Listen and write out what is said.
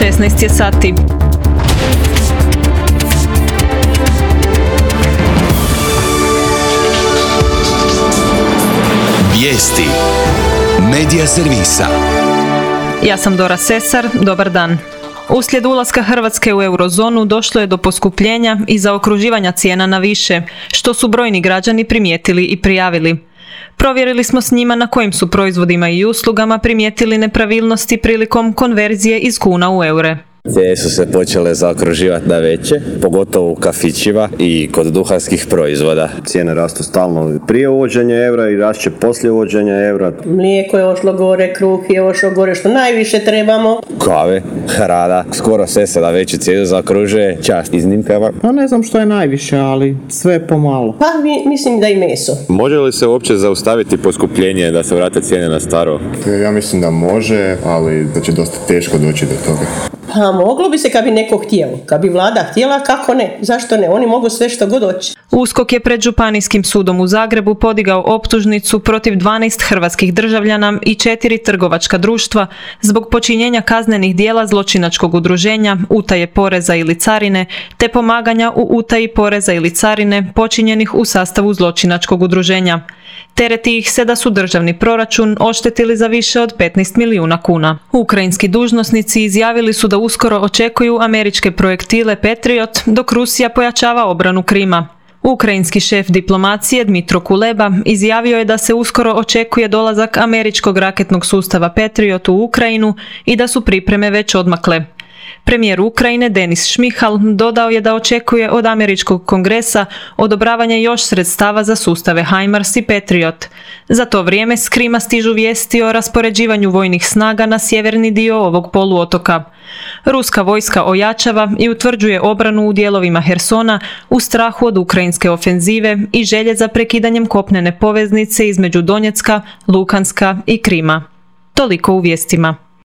16 je sati. Vijesti Medija servisa. Ja sam Dora Sesar, dobar dan. Uslijed ulaska Hrvatske u eurozonu došlo je do poskupljenja i zaokruživanja cijena na više, što su brojni građani primijetili i prijavili. Provjerili smo s njima na kojim su proizvodima i uslugama primijetili nepravilnosti prilikom konverzije iz kuna u eure. Cijene su se počele zaokruživati na veće, pogotovo u kafićima i kod duhanskih proizvoda. Cijene rastu stalno prije uvođenja eura i rašće poslije uvođenja eura. Mlijeko je ošlo gore, kruh je ošlo gore, što najviše trebamo. Kave, hrana, skoro sve se na veću cijenu zaokružuje, čast iznimkama. Pa ne znam što je najviše, ali sve pomalo. Pa mislim da i meso. Može li se uopće zaustaviti poskupljenje da se vrate cijene na staro? Ja mislim da može, ali da će dosta teško doći do toga. Pa moglo bi se kad bi neko htjelo. Kad bi vlada htjela, kako ne? Zašto ne? Oni mogu sve što god hoće. USKOK je pred Županijskim sudom u Zagrebu podigao optužnicu protiv 12 hrvatskih državljana i 4 trgovačka društva zbog počinjenja kaznenih djela zločinačkog udruženja, utaje poreza ili carine, te pomaganja u utaji poreza ili carine počinjenih u sastavu zločinačkog udruženja. Tereti ih se da su državni proračun oštetili za više od 15 milijuna kuna. Ukrajinski dužnosnici izjavili su da uskoro očekuju američke projektile Patriot dok Rusija pojačava obranu Krima. Ukrajinski šef diplomacije Dmitro Kuleba izjavio je da se uskoro očekuje dolazak američkog raketnog sustava Patriot u Ukrajinu i da su pripreme već odmakle. Premijer Ukrajine Denis Šmihal dodao je da očekuje od američkog kongresa odobravanje još sredstava za sustave HIMARS i Patriot. Za to vrijeme s Krima stižu vijesti o raspoređivanju vojnih snaga na sjeverni dio ovog poluotoka. Ruska vojska ojačava i utvrđuje obranu u dijelovima Hersona u strahu od ukrajinske ofenzive i želje za prekidanjem kopnene poveznice između Donjecka, Lukanska i Krima. Toliko u vijestima.